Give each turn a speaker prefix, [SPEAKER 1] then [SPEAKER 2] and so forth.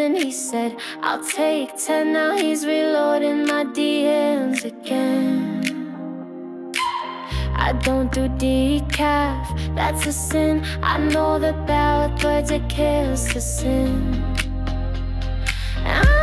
[SPEAKER 1] then he said, I'll take 10. Now he's reloading my DMs again. I don't do decaf, that's a sin. I know the bad words, it kills the sin.